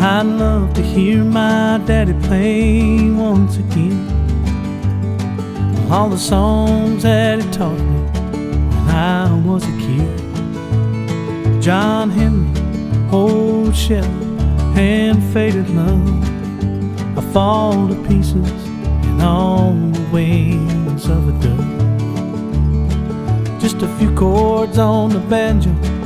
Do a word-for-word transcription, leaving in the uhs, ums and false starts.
I'd love to hear my daddy play once again all the songs that he taught me when I was a kid. John Henry, Old Shell, and Faded Love. I fall to pieces in all the wings of a dove. Just a few chords on the banjo